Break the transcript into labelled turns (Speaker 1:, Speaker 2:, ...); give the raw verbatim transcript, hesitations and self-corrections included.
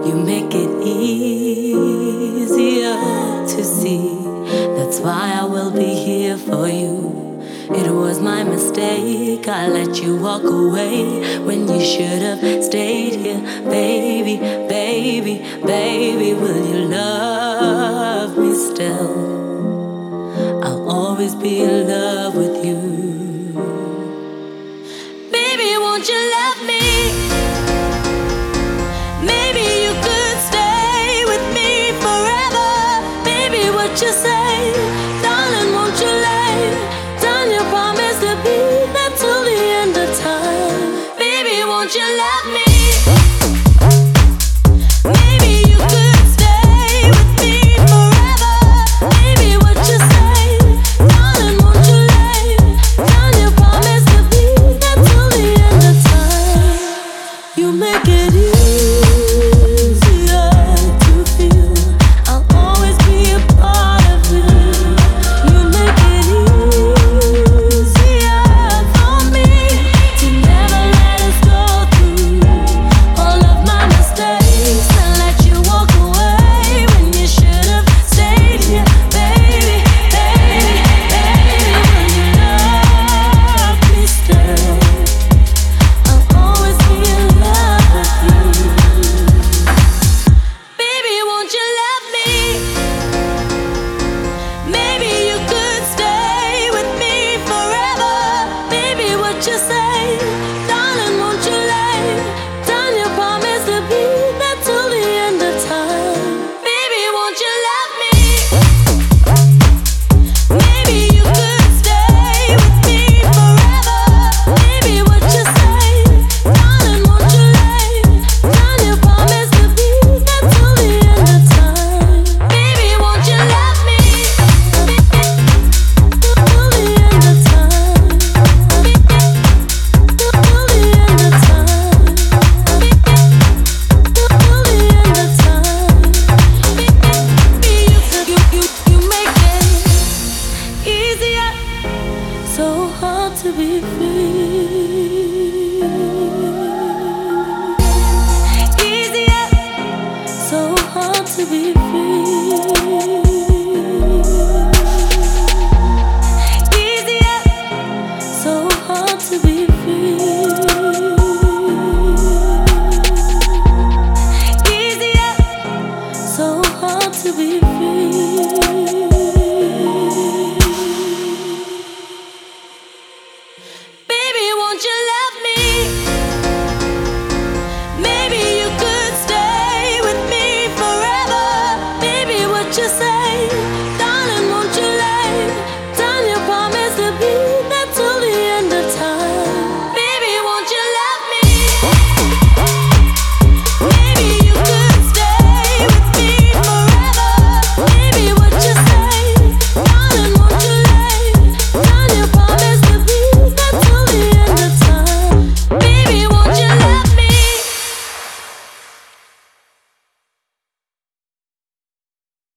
Speaker 1: You make it easier to see. That's why I will be here for you. It was my mistake, I let you walk away when you should have stayed here. Baby, baby, baby, will you love me still? I'll always be in love with you. Baby, won't you love me? Maybe you could stay with me forever. Baby, what you say? Darling, won't you lay down your promise to be there till the end of time? Baby, won't you love me? Maybe you could stay with me forever. Baby, what you say? Darling, won't you lay down your promise to be there till the end of time? You make it easy. So hard to be free. Easier, so hard to be free.